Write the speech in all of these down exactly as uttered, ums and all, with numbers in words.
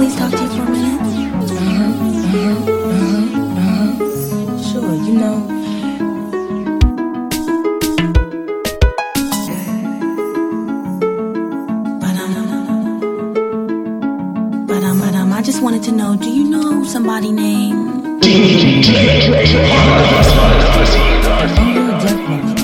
please talk to you for a minute? Uh-huh, uh-huh, uh-huh, uh-huh. Sure, you know. But um, but um, but um, I just wanted to know, do you know somebody named? Oh, yeah, definitely.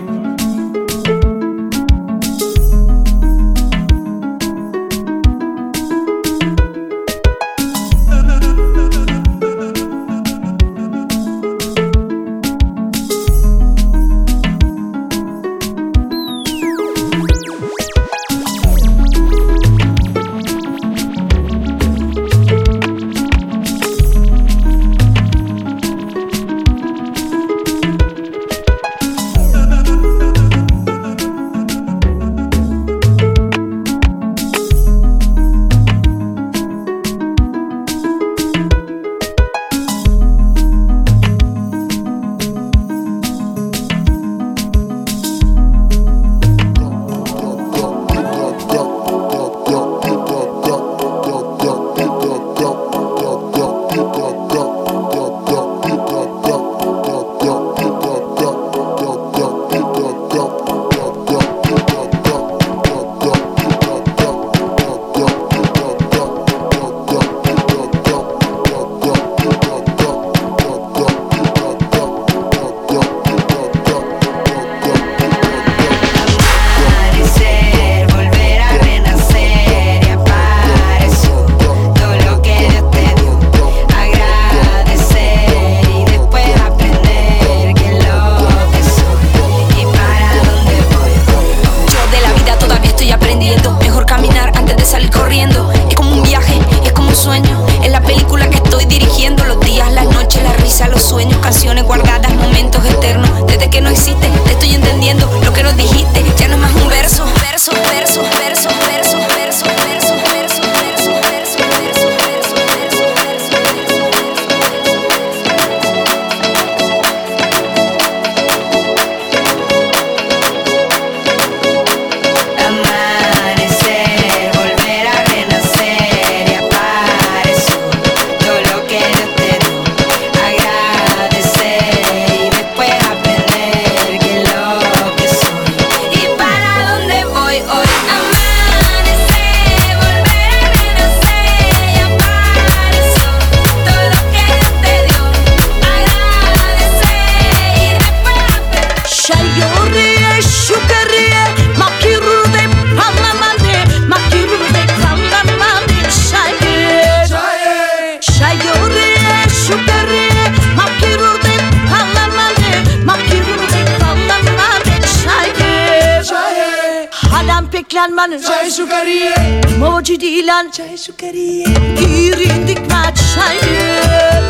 Çay şu kariye Moji dilan Çay şu kariye Girindik ma çayı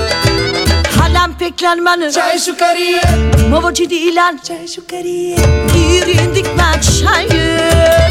Halam peklanmanı Çay şu kariye Moji dilan Çay şu kariye Girindik ma çayı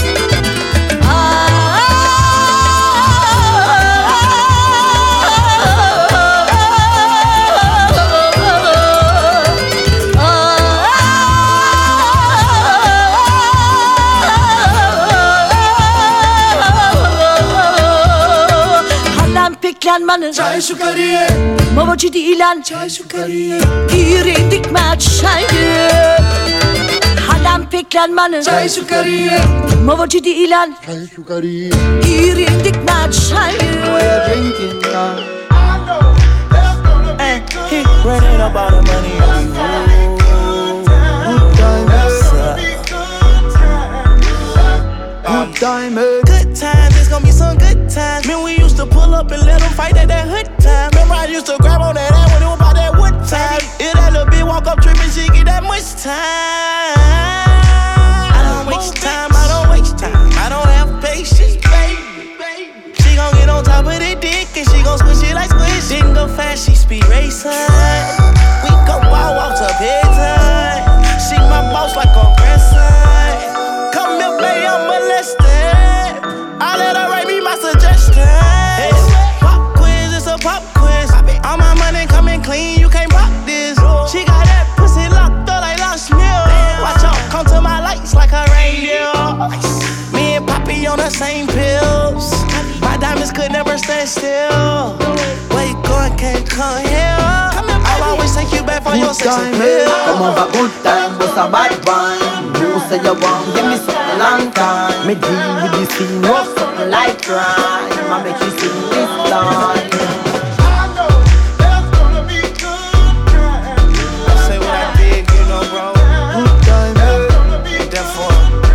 Beklenmanın Çay şu kariye Moji dilan Çay şu kariye Girindik ma çayı Halam peklanmanın Çay şu kariye Moji dilan Çay şu kariye Girindik ma çayı We're drinking now Hey, he running about the money Good times Good times Good times, it's gonna be some good times. Man, we used to pull up and let them fight at that hood time. Remember I used to grab on that ass when it was about that wood time. If that little bitch walk up tripping, she get that much time. I don't waste time, I don't waste time. I don't have patience, baby. She gon' get on top of the dick and she gon' squish it like squish. Didn't go fast, she speed racing. We go wild walks up head time. She my boss like a grandson. Come here, baby, I'm molested. I let her write me my suggestions. Pop quiz, it's a pop quiz. All my money coming clean, you can't pop this. She got that pussy locked up like Lost Mill. Watch out, come to my lights like a reindeer. Me and Poppy on the same pills. My diamonds could never never stand still. Where you going, can't come here. I'll always take you back for your sex appeal. Come over, good time, what's a bad one? You say you want, give me something long time. Me deal with this thing, no something like crime. I make you sing this line. I know there's gonna be good times. Say what I did, you know, bro. Good time, there's gonna be therefore.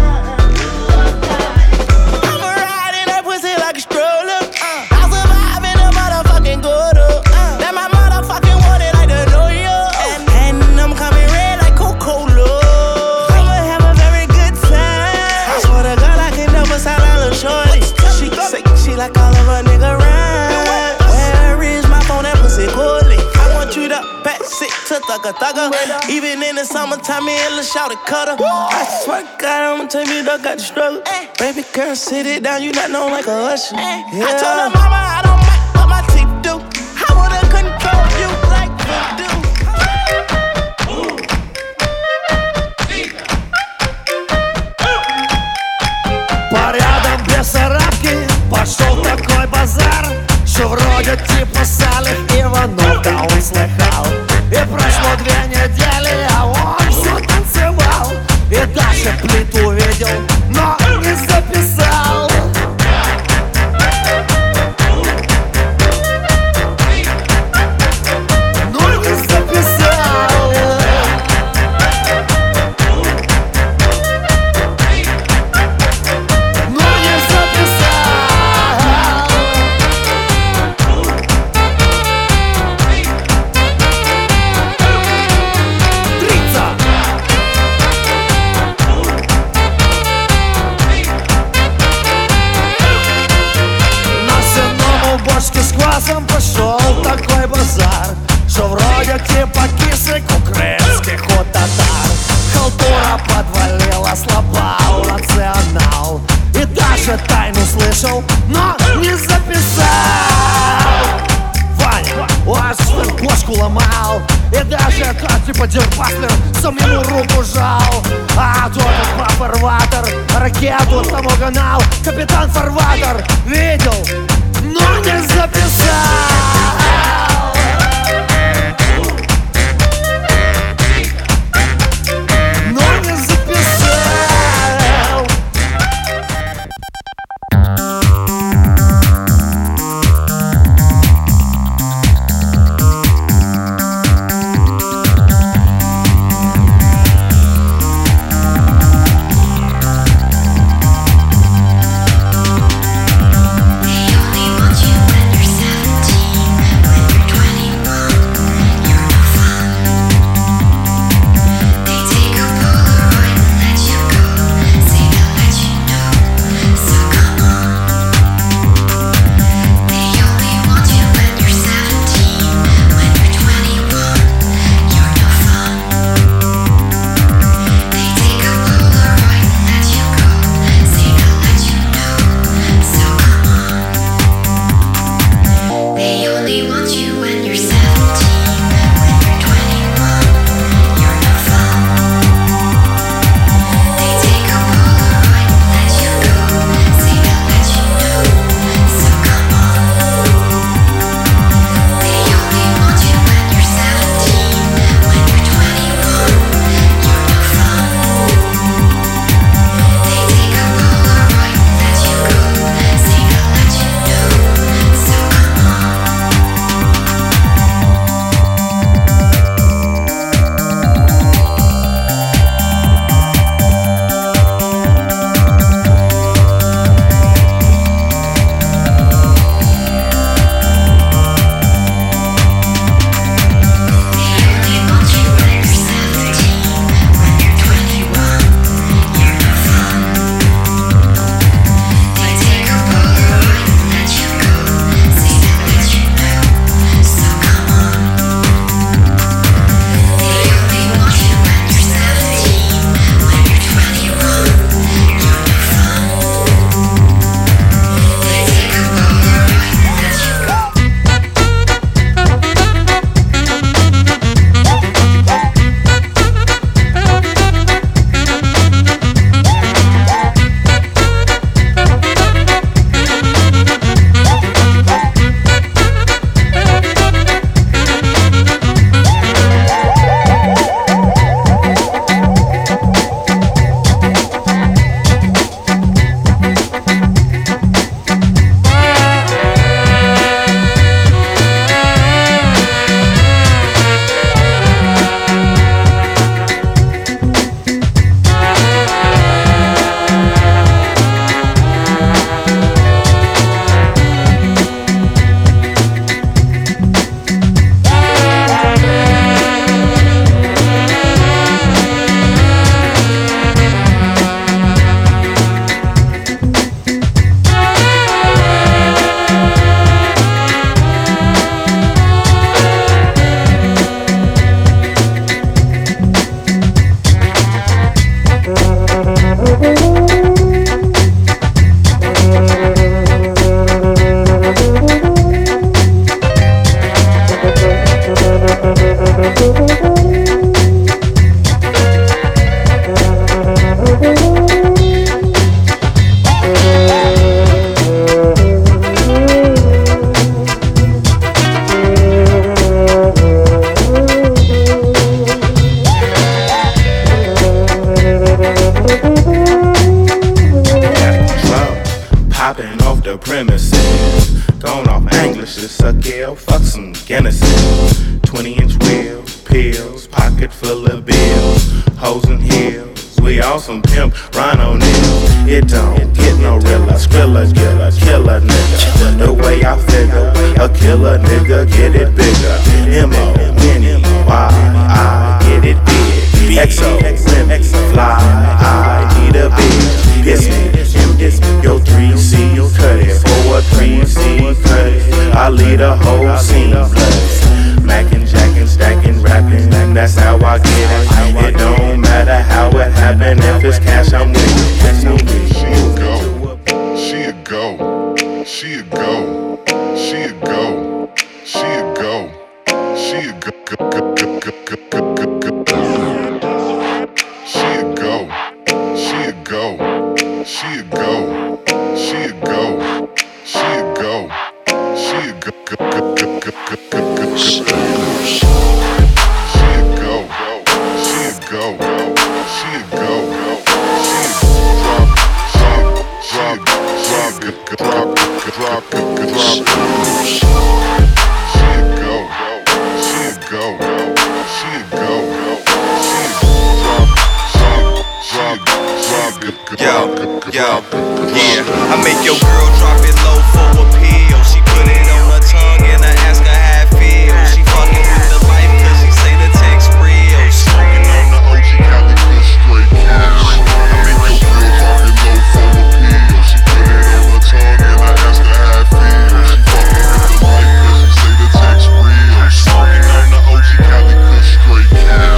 I'ma ride in that pussy like a stroller. uh, I'll survive in a motherfucking Gouda. uh, That my motherfucking want it like the New York. And, and I'm coming red like Coca-Cola. I'ma have a very good time. I swear to God I can never sound a little shorty. She say she like all of a nigga rhyme. Where is my phone, that pussy coolly. I want you to pass it to thugger thugger. Even in the summertime, me and Lil' Shawty cutter. I swear to God, I'ma take me duck out the struggle. Baby girl, sit it down, you not known like a usher. Yeah. I told her mama I don't mind what my teeth do. I wanna control you like you do. Порядок Бессарабки, пошел такой базар, что вроде типа Салих Иванов, да он слыхал. И прошло две недели, а он все танцевал. И даже плиту видел, но не записал. Ну не записал. Ну не записал. Трица. На сенному бочке с квасом пошел такой базар, что вроде типа кислый кукрецких у татар. Халтура подвалила, слабал национал. И даже тайну слышал, но не записал. Ваня, ваш бошку ломал. И даже тот типа Дирпаслер сам ему руку жал. А тот как фарватер ракету тому гнал. Капитан фарватер видел, но не записал. Но не записал. Gone off English, suck L, fuck some Guinnesses. twenty inch wheels, pills, pocket full of bills, hoes and heels. We all some pimp, rhino niggas. It don't get no realer, skrilla, killer, killer nigga. The way I figure, a killer nigga get it bigger. M O N E Y, I get it big. X O, women, fly, I need a bitch. Piss me, and diss me, yo three C, cut it. For a three C, cut it. I lead a whole scene, blood. Mackin', jackin', stackin', rappin', and that's how I get it. It don't matter how it happen, if it's cash, I'm with it. She a go, she a go, she a go, she a go, she a go, she a go, go, go, go, go, go, go, go, go. She a go, she a go, she a go, she a go, she a go, she a go, go, go, go, go, go, go, go. She a go, she a go, she a go, she a drop, drop, drop, drop, drop, drop. She a go, she a go, she a go, she a drop, drop, drop, yo, yo, yeah. I make your girl drop it low for a pill. She put it on her tongue and I ask her how it feels. She fucking with the life cause she say the text real. Smoking on the O G Cali good straight cash. I make your girl drop it low for a pill. She put it on her tongue and I ask her how it feels. She fucking with the life cause she say the text real. Smoking on the O G Cali good straight cash.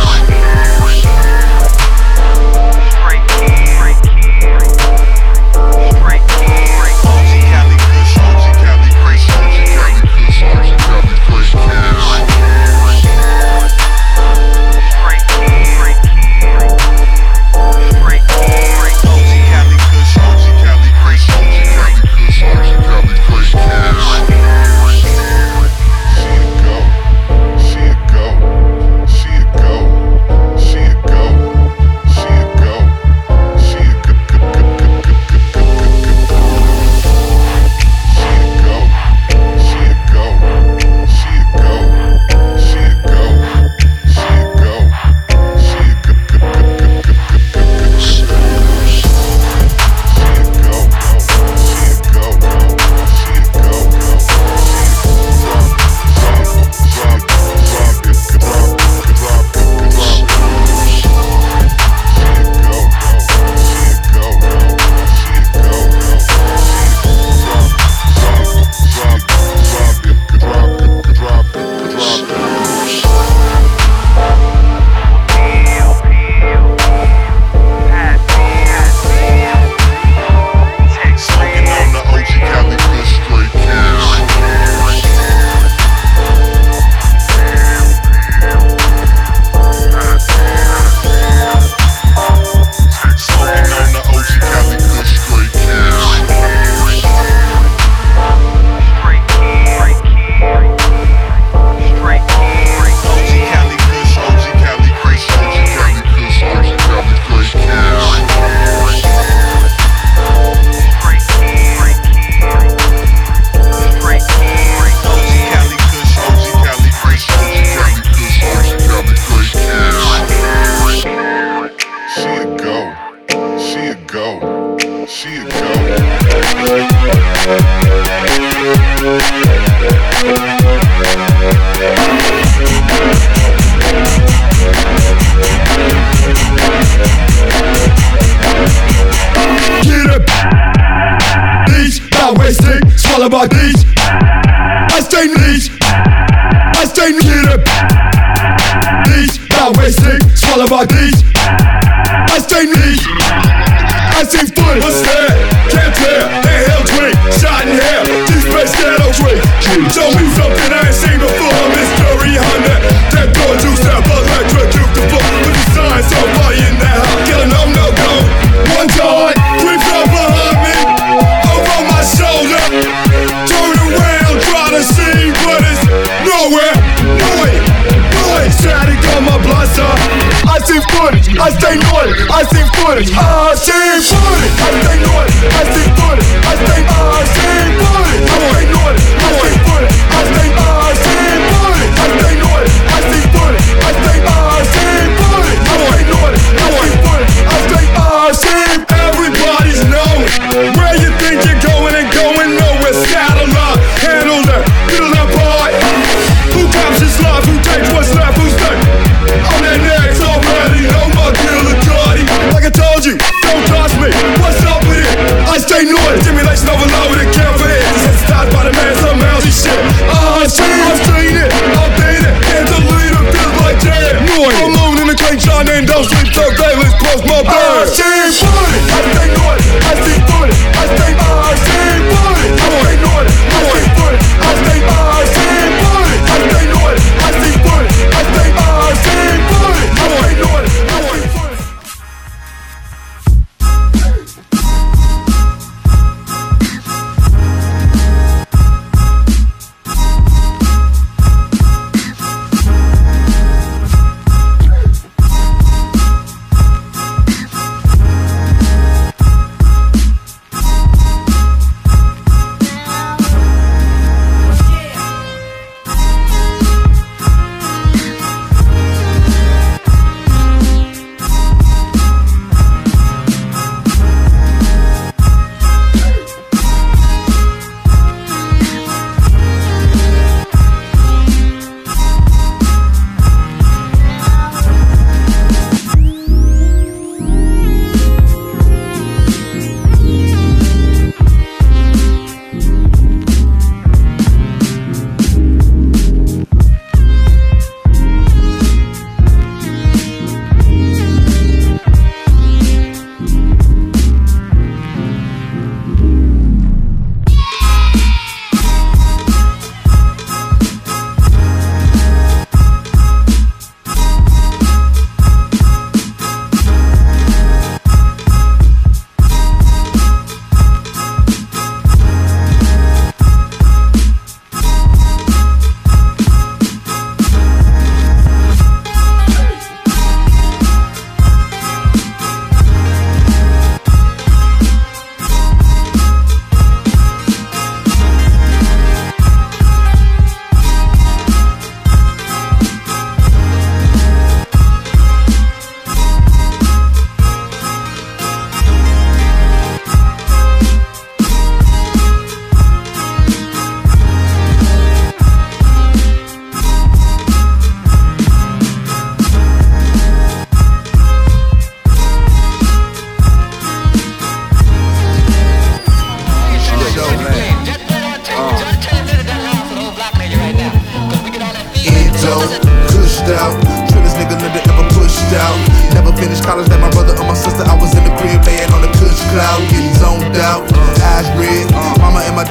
About these, I stay niche, I stay near these, not wasting, swallow about these, I stay niche, I see foot, what's that? Can't tell, they hell drink, shot in hell, G-Space ghetto drink, show me something I ain't seen before, mystery Honda, that door juice, that electrocute the floor, with the sign, somebody in that house, killing them, no go, one joint, three from behind me, over my shoulder. See, but it's nowhere, boy, boy. Static on my blaster. I see footage, I stay naughty. I see footage, I see footage. I stay naughty, I see footage. I stay, I see footage. I want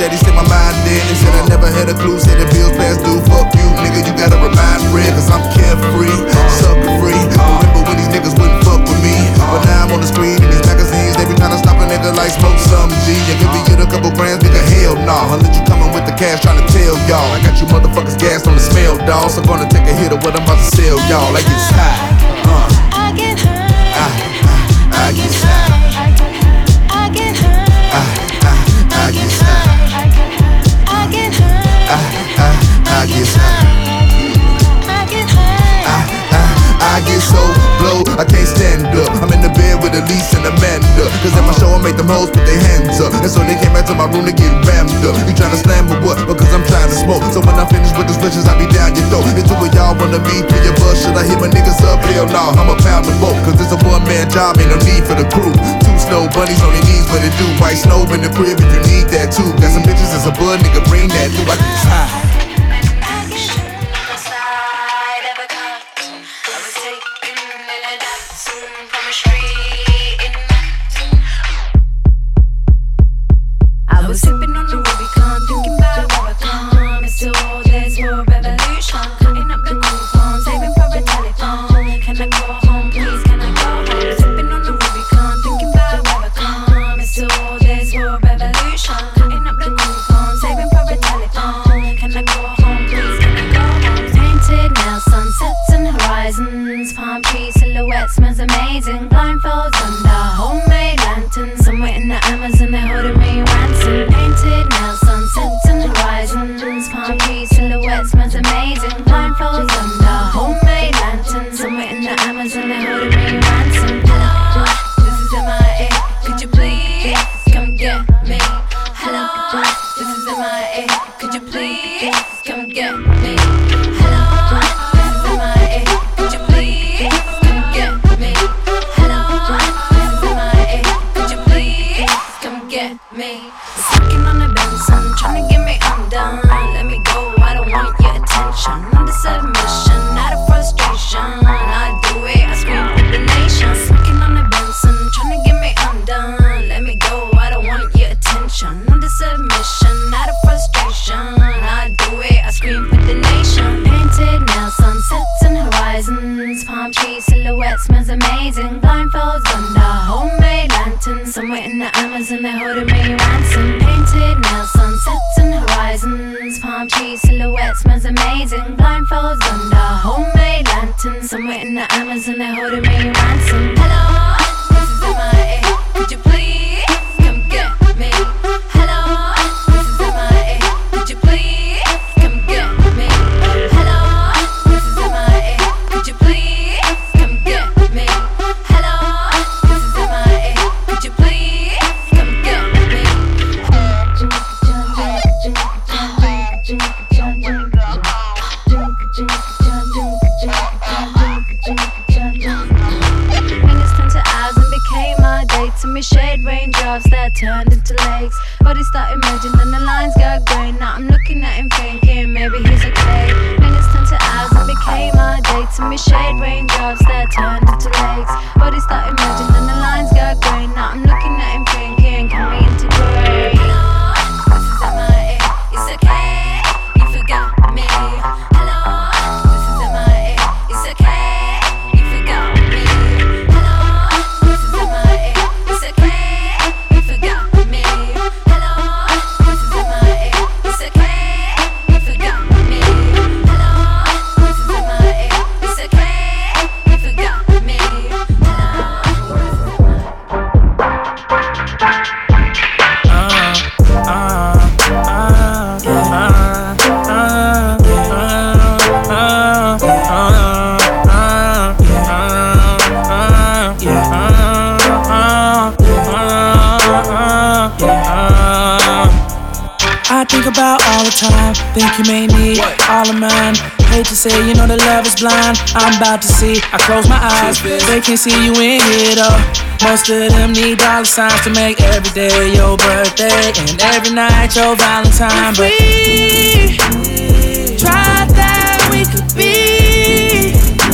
steady, stay my mind dead. They said I never had a clue, said the bills past due. Fuck you, nigga, you gotta remind Fred, cause I'm carefree, sucker free. Remember when these niggas wouldn't fuck with me, but now I'm on the screen in these magazines. They be trying to stop a nigga like Smoke Some G. And give me get a couple grams, nigga, hell nah. I'll let you come in with the cash, trying to tell y'all I got you motherfuckers gassed on the smell, dawg. So gonna take a hit of what I'm about to sell y'all. Like it's high, uh. I get high, I, I, I get high, I get high, I, I, I get high, I get high, I, I, I get high, I get high, I, I, I get so blow, I can't stand up. I'm in the bed with Elise and Amanda, cause at my show I make them hoes put their hands up. And so they came back to my room to get rammed up. You tryna slam or what? Because I'm trying to smoke. So when I finish with the switches, I be down your throat. It's two of y'all wanna be three of us. Should I hit my niggas up? Hell nah, I'm a pound of both. Cause it's a one man job, ain't no need for the crew. Two snow bunnies on their knees, what it do? White snow in the crib if you need that too. Got some bitches as a bud, nigga, bring that through. I get high. I was sipping on the Rubicon, thinking about where I come. It's to all this world revolution. Cutting up the coupons, saving for a telephone. Can I go home, please? Can I go home? Sipping on the Rubicon, thinking about where I come. It's to all this world revolution. Cutting up the coupons, saving for a telephone. Can I go home, please? Can I go home? Painted now, sunsets and horizons. Palm tree silhouette smells amazing. Blindfolds under homemade lanterns. Somewhere in the Amazon, they're holding me ransom. Painted now, sunsets and horizons. Palm tree silhouette smells amazing. Blindfolds under homemade lanterns. Somewhere in the Amazon, they're holding me ransom. Hello, this is M I A. Could you please come get me? Hello, this is M I A. Could you please come get me? Hello, this is M I A. Could you please come get me? Hello, this is M I A. Could you please come get me? Sucking on the Benson, trying to get me undone. Let me go, I don't want your attention. Under submission, out of frustration. I do it, I scream for the nation. Sucking on the Benson, trying to get me undone. Let me go, I don't want your attention. Under submission, out of frustration. I do it, I scream for the nation. Painted now, sunsets and horizons. Palm tree silhouette smells amazing. Blindfolds under homemade lanterns. Somewhere in the Amazon, they're holding me ransom. Painted now, sunsets and horizons. Palm tree silhouette smells amazing. Blindfolds under homemade lanterns. Somewhere in the Amazon, they're holding me ransom. Hello, this is M I A. Could you please come get me? Hello, this is M I A. Could you please come get me? Hello, this is M I A. Could you please come get me? Hello, this is M I A. Could you please come get me? Minutes turned to hours and became my day. To me, shade raindrops that turned into lakes. Bodies started merging and the lines got grey. Now I'm looking at him thinking maybe he's okay. Minutes turned to hours and became my day. To me, shade raindrops that turned into lakes. Bodies started merging and the lines got grey. Now I'm looking at him thinking, can we integrate? Hello, this is M I A. It's okay, you forgot me. Hello, this is M I A. It's okay, you forgot me. Hello, this is M I A. It's okay, you forgot me. Hello, this is M I A. It's okay, you forgot me. Hello, this is M I A. It's okay, you forgot me. I think about all the time, think you may need all of mine. Hate to say, you know that love is blind. I'm about to see, I close my eyes, they can't see you in here though. Most of them need dollar signs to make every day your birthday and every night your Valentine. But we tried that, we could be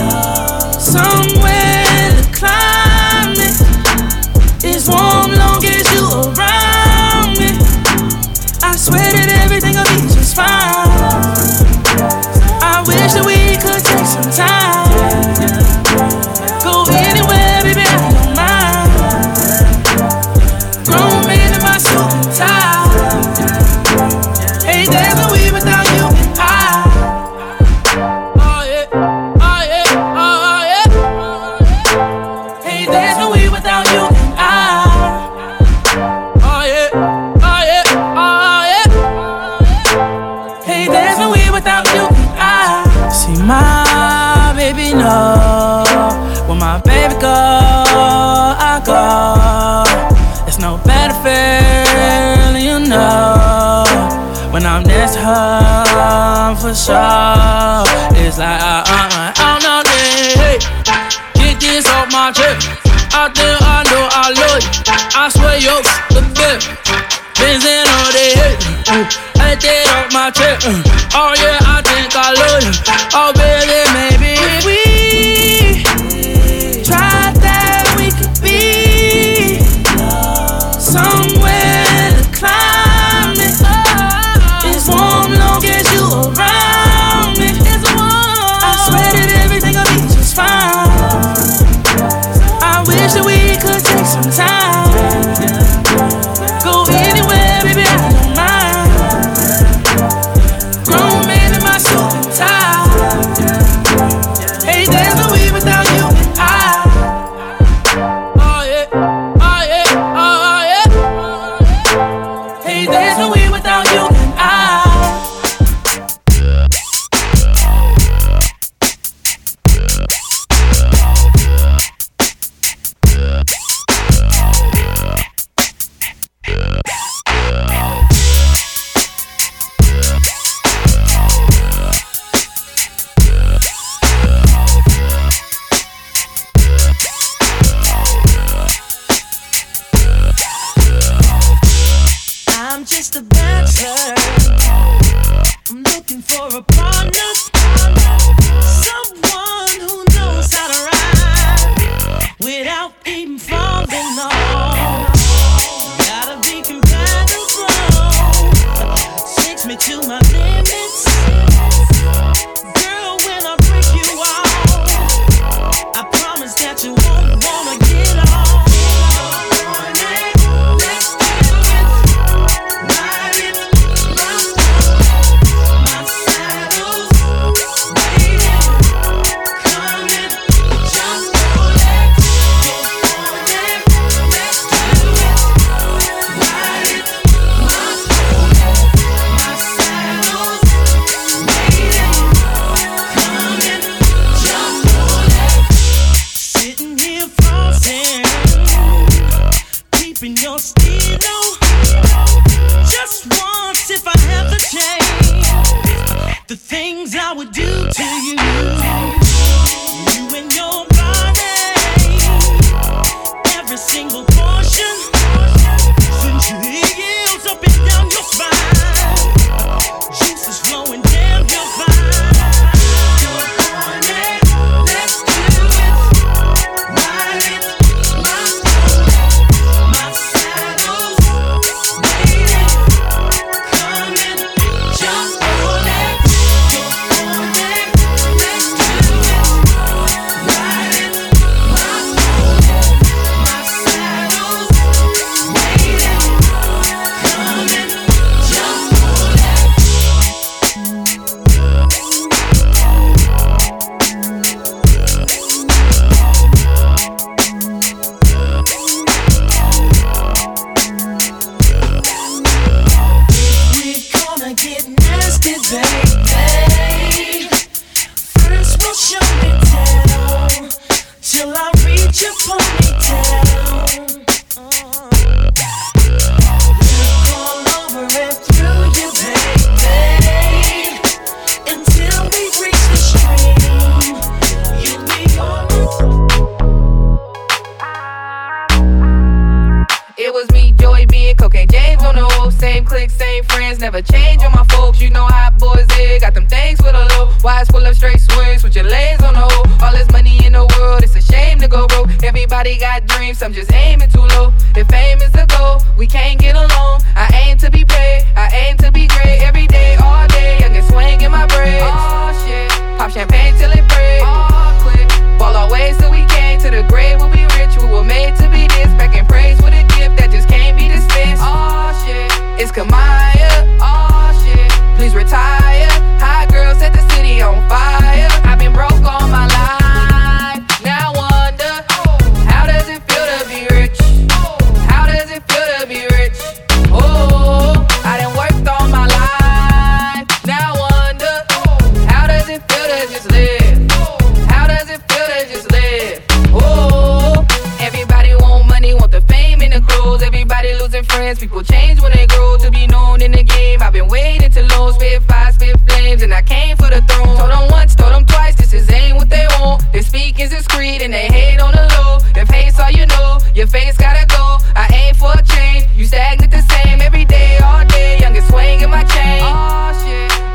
somewhere the climate is warm long as you around me. I swear it's her for sure. It's like, uh, uh, uh, I'm not there. Hey, get this off my chest. I think I know I love you. I swear you're the best. Benzin all day, hey. I get off my chest. Oh yeah, I think I love you. Oh baby, maybe if we tried that, we could be somewhere to climb it. It's warm, long as you around me. It's warm. I swear that everything will be just fine. I wish that we could take some time. Go anywhere, baby, I don't mind. Grown man in my suit and tie. Hey, there's no way without you and I. Oh yeah, oh yeah, oh yeah. Hey, there's no way without you and I. I'm just a bachelor. I'm looking for a partner, someone who knows how to ride without even falling off. Gotta be compatible, takes me to my limits. Girl, when I break you off, I promise that you won't wanna get off. Your stilo, just once if I have the chance, the things I would do to you, you and your body, every single portion, centrioles up and down your spine, juices flowing down your spine. You're on it, let's do it, ride it, my Never change on my folks, you know how boys is. Got them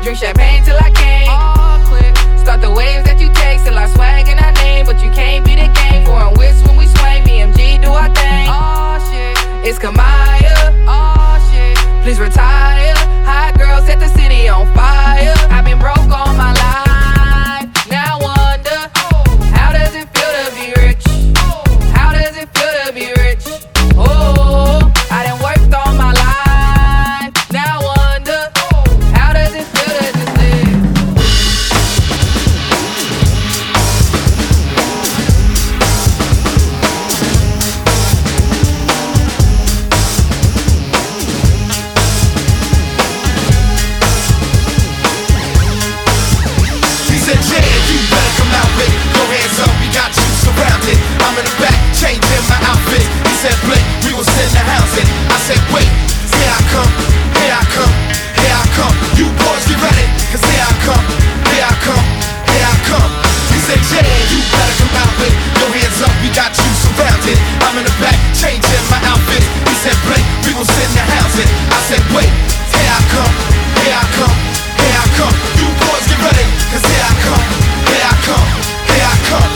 Drink champagne till I can't. All clear. Start the waves that you take till I swag in our name. But you can't be the game. Foreign whips when we swing. B M G do our thing. Oh shit. It's Kamaya. Oh shit. Please retire. Hot girl set the city on fire. I've been broke all my life. Now wonder, how does it feel to be rich? How does it feel to be rich? Oh, I done worked all my life. Now wonder, how does it feel to just live? He said, yeah, you better come out with it. Your hands up, we got you surrounded. I'm in the back, changing my outfit. He said, Blake, we will send the house in. I said, wait, here I come, here I come, here I come. You boys get ready, cause here I come, here I come, here I come. He said, yeah, you better come out with it. Your hands up, we got you surrounded. I'm in the back, changing my outfit. He said, Blake, we will send the house in. I said, wait, here I come, here I come, here I come. You boys get ready, cause here I come, here I come, here I come,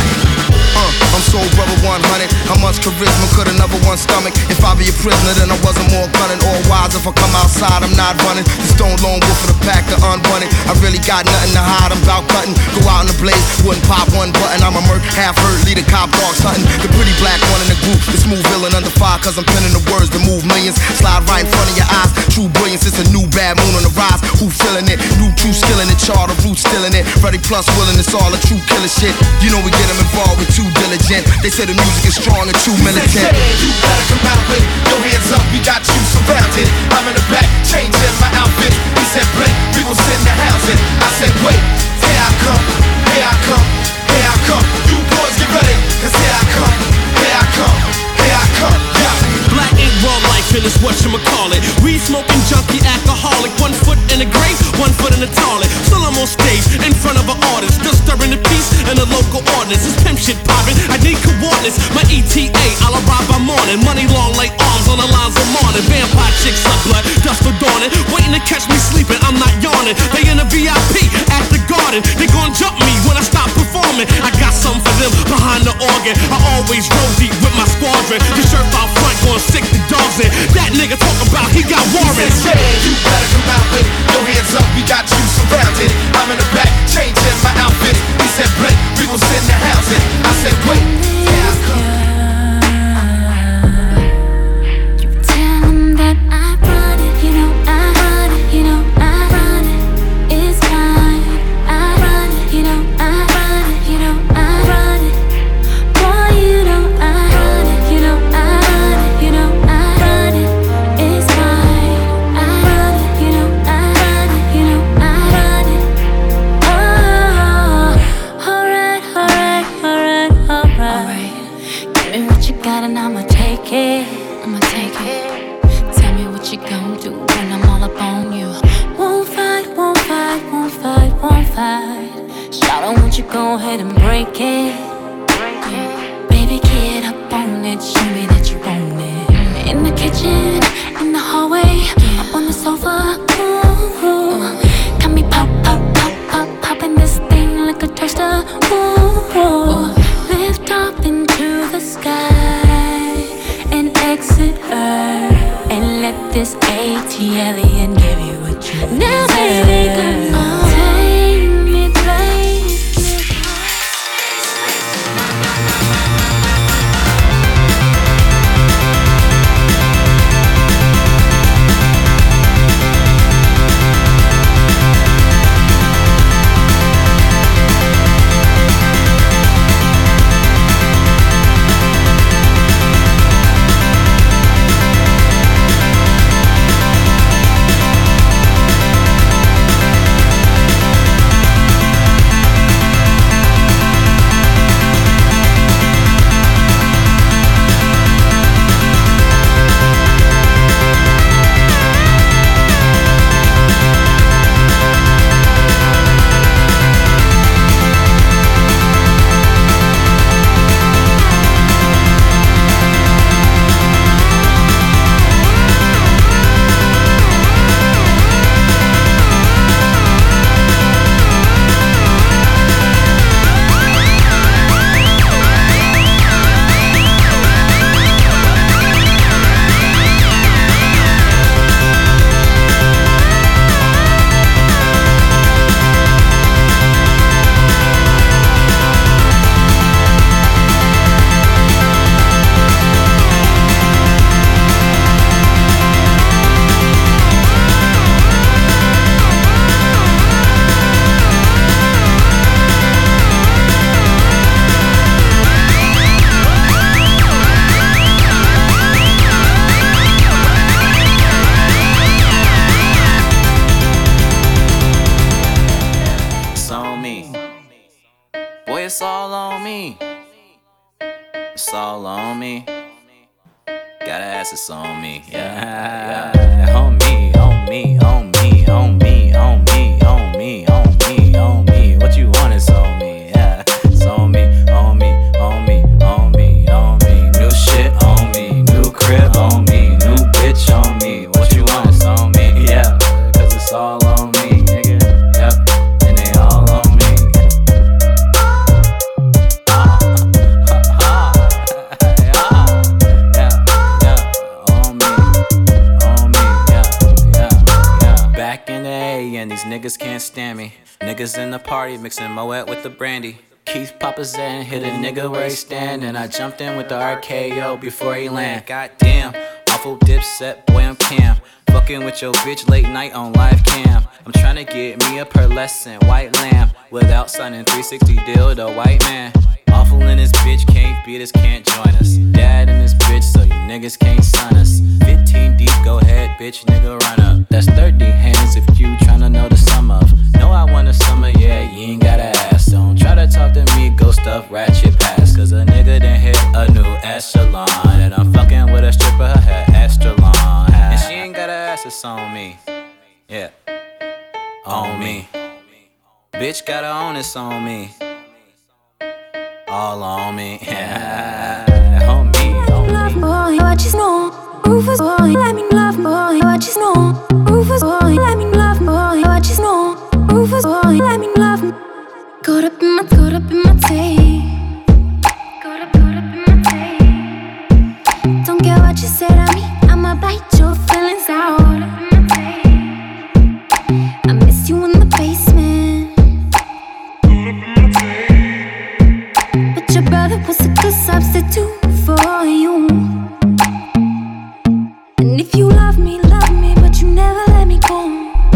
yeah. Uh, I'm soul brother one hundred. How much charisma could another one stomach? If I be a prisoner, then I wasn't more gunning. All wise, if I come outside, I'm not running. The stone lone wolf of the pack, the unwanted. I really got nothing to hide, I'm about cutting. Go out in the blaze, wouldn't pop one button. I'm a merc, half hurt, lead a cop, dogs hunting. The pretty black one in the group, the smooth villain under fire, cause I'm penning the words to move millions. Slide right in front of your eyes, true brilliance, it's a new bad moon on the rise. Who feeling it? New true skill in it, charter root still in it. Ready plus willing, it's all a true killer shit. You know we get them involved with too diligent. They say the music is strong and too militant. He said, yeah, you better come out with it. Your hands up, we got you surrounded. I'm in the back, changing my outfit. He said, Blake, we will send the house in. I said, wait, here I come, here I come, here I come. You boys get ready, cause here I come, here I come, here I come, yeah. Black ain't raw life and it's what you call it. Weed smoking junkie alcoholic. One foot in the grave, one foot in the toilet. Still I'm on stage in front of an audience, disturbing the peace and the local ordinance. It's pimp shit popping. I need coordinates. My E T A, I'll arrive by morning. Money long like arms on the lines of morning. Vampire chicks up blood, dust for dawning. Waiting to catch me sleeping, I'm not yawning. They in the V I P at the garden. They gon' jump me when I stop performing. I got something for them behind the organ. I always roll deep with my squadron. The shirt out front gon' sick the dogs in. That nigga talk about he got warrants. He said, yeah, you better come out with it. Your hands up, we got you surrounded. I'm in the back, changing my outfit. He said, Blake, we will send the house in. I said, wait, here I come. You tell him that I run it, you know I run it, you know I run it. It's mine. I run it, you know I run it, you know I run it. Boy, you know I run it, you know I run it, you know I run it. It's mine. I run it, you know I run it, you know I run it. Oh, alright, alright, alright, alright. Give me what you got and I'ma take it. I'ma take it. Tell me what you gon' do when I'm all up on you. Won't fight, won't fight, won't fight, won't fight. Shout out, won't you go ahead and break it? Yeah. Baby, get up on it, show me that you own it. In the kitchen, in the hallway, up on the sofa. Ooh, ooh. Got me pop, pop, pop, pop, popping this thing like a toaster. Ooh, ooh. Lift up into the sky and exit Earth, and let this A T alien give you what you deserve. Now, baby, come on, take me places. boy, it's all on me. It's all on me. Gotta ask, it's on me. Yeah, yeah. On me, on me, on me, on me, on me, on me, on me, on me. What you want is on me. Yeah, it's on me, on me, on me, on me, on me. New shit on me, new crib on me, new bitch on me. What you want is on me. Yeah, cause it's all on me, nigga. Yep, and they all on me. Back in the A and these niggas can't stand me. Niggas in the party mixing Moet with the brandy. Keith Papa's and hit a nigga where he stand. And I jumped in with the R K O before he land. Goddamn, awful Dipset, boy I'm Cam. Fucking with your bitch late night on live cam. I'm tryna get me a pearlescent white lamb without signing three sixty deal to white man. Awful in this bitch, can't beat us, can't join us. Dad in this bitch, so you niggas can't sign us. Fifteen deep, go ahead, bitch, nigga, run up. That's thirty hands if you tryna know the sum of. Know I want a summer, yeah, you ain't gotta ask. Don't try to talk to me, go stuff ratchet past. Cause a nigga done hit a new echelon. And I'm fucking with a stripper, her hair extra long. And she ain't gotta ask, it's on me. Yeah, on me. Bitch gotta own it's on me. All on me, yeah, on me, on me. Love boy, what you know? Rufus boy, let me love boy, what you know? Rufus boy, let me love boy, what you know? Rufus boy, let me love. Caught up in my, caught up in my tape. Caught up, caught up in my tape. Don't care what you said to me, I'ma bite your feelings out. Caught up in my tape. I miss you in the basement. Caught up in my tape. But your brother was a good substitute for you. And if you love me, love me, but you never let me go.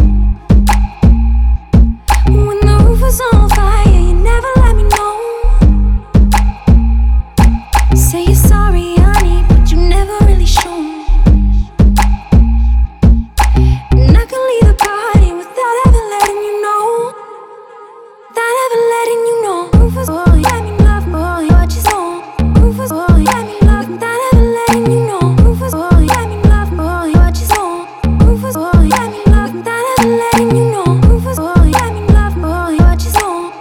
When the roof was on fire, you never let me know. Say you're sorry, honey, but you never really show. And I can leave the party without ever letting you know. Without ever letting you know. Rufus boy, let me love boy, what you know. Rufus boy, let me love without ever letting you know. Rufus boy, let me love boy, what you know. Rufus boy, let me love without ever letting you know. Rufus boy, let me love boy, what you know.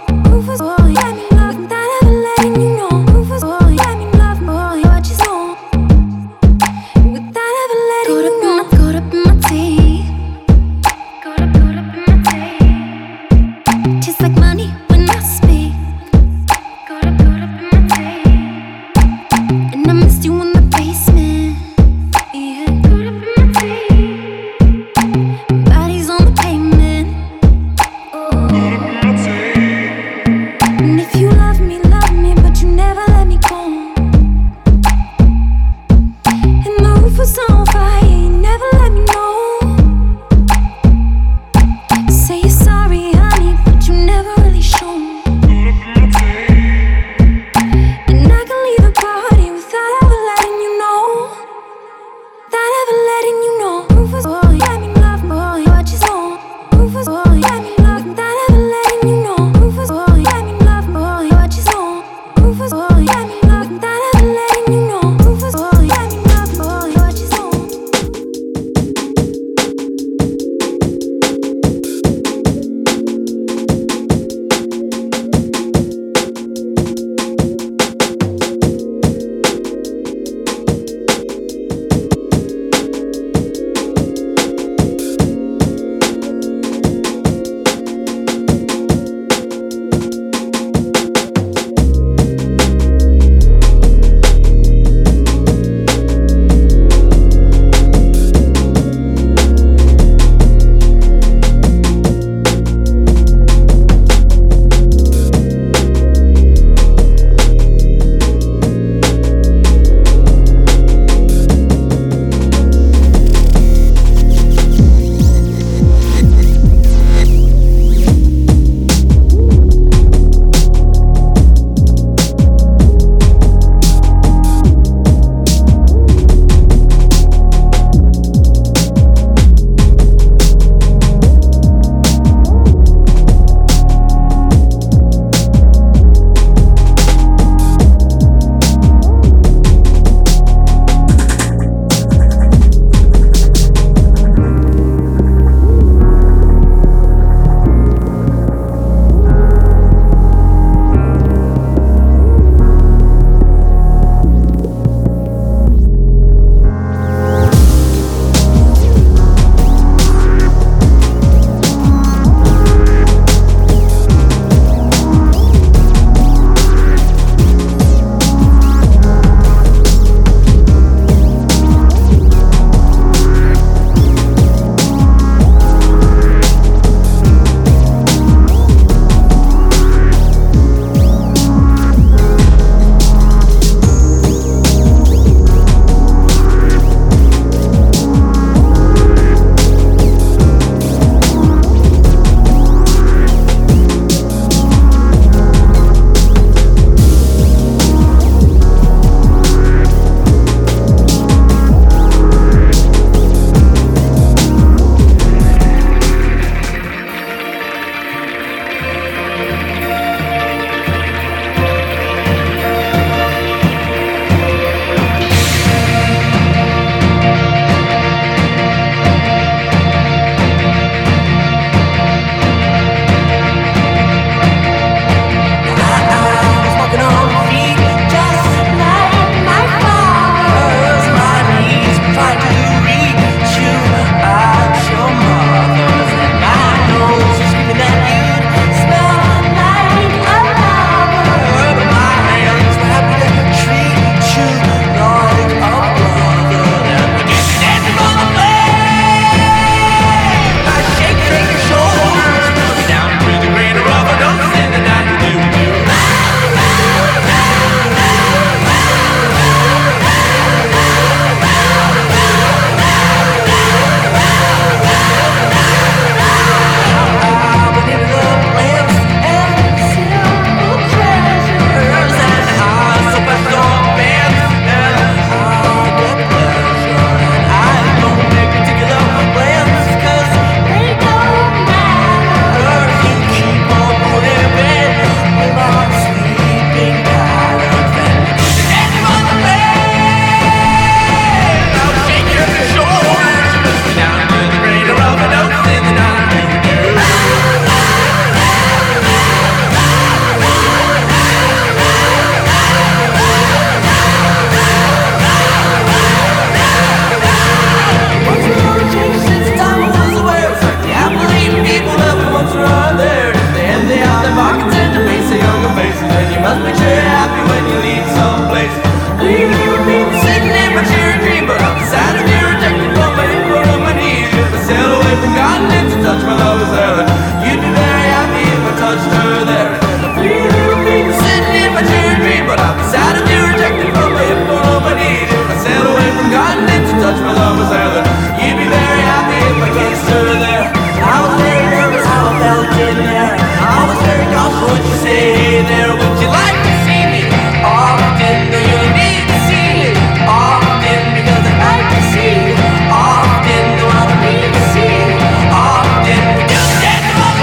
I was very thoughtful to say, hey there, would you like to see me? Often, do you need to see me? Often, because I like to see you. Often, do I don't need to see you? Often, we just get the wrong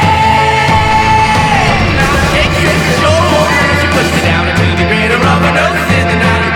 way. Now I take you to the shore, she pushed me down into the greater rubber nose in the night.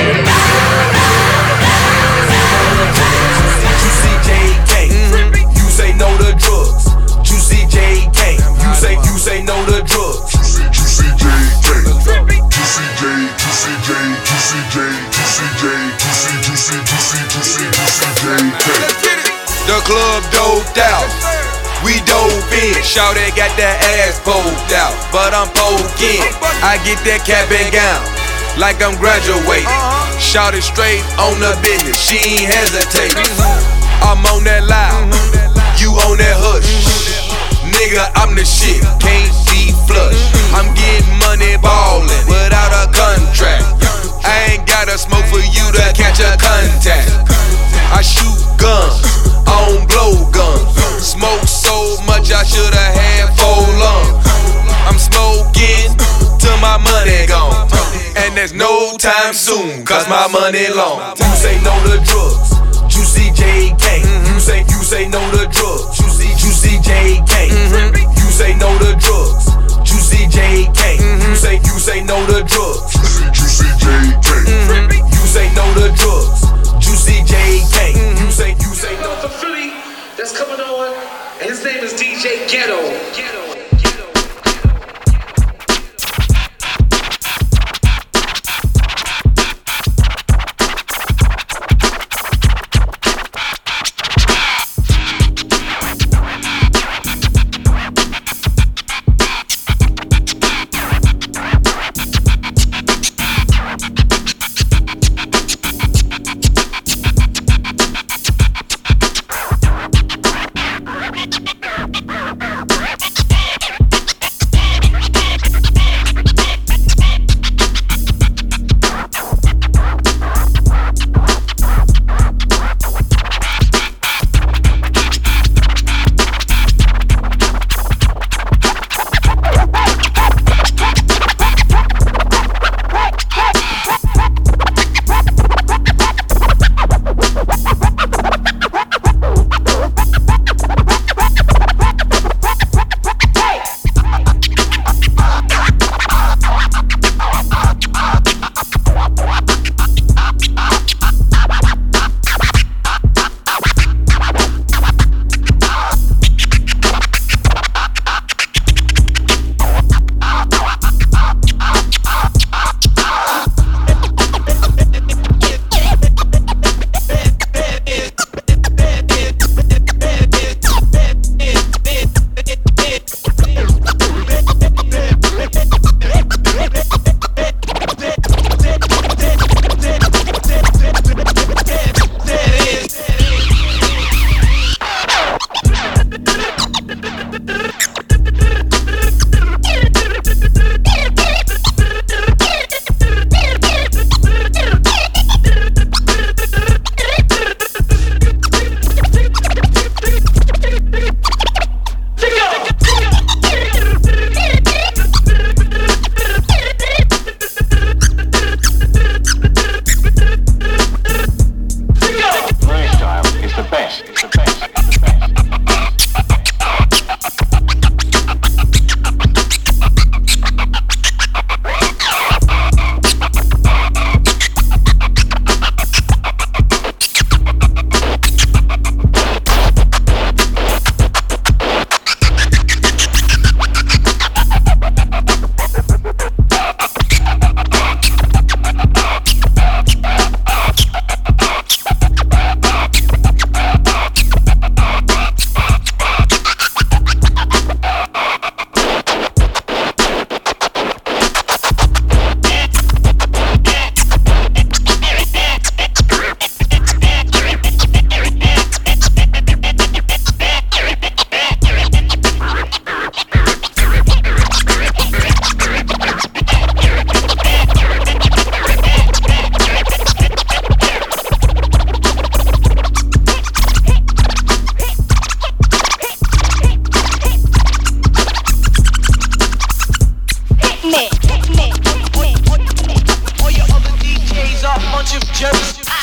Juicy J K, you say no to drugs. Juicy J K, you say you say no to drugs. Juicy Juicy J K, Juicy J, Juicy J, Juicy J, Juicy J, Juicy Juicy Juicy Juicy Juicy J K. The club doped out, we dove in. Shawty got that ass poked out, but I'm poking. I get that cap and gown, like I'm graduating. Shawty straight on the business, she ain't hesitating. I'm on that loud, you on that hush. Nigga, I'm the shit, can't be flush. I'm getting money ballin' without a contract. I ain't gotta smoke for you to catch a contact. I shoot guns, I don't blow guns. Smoke so much I shoulda had four lungs. I'm smoking till my money gone, and there's no time soon, cause my money long. You say no to drugs, Juicy J K. You say you say no to drugs, Juicy Juicy J K. You say no to drugs, Juicy J K. You say you say no to drugs, Juicy Juicy J K. You say no to drugs, Juicy J K. You say you say no for Philly that's coming on, and his name is D J Ghetto. Ghetto. just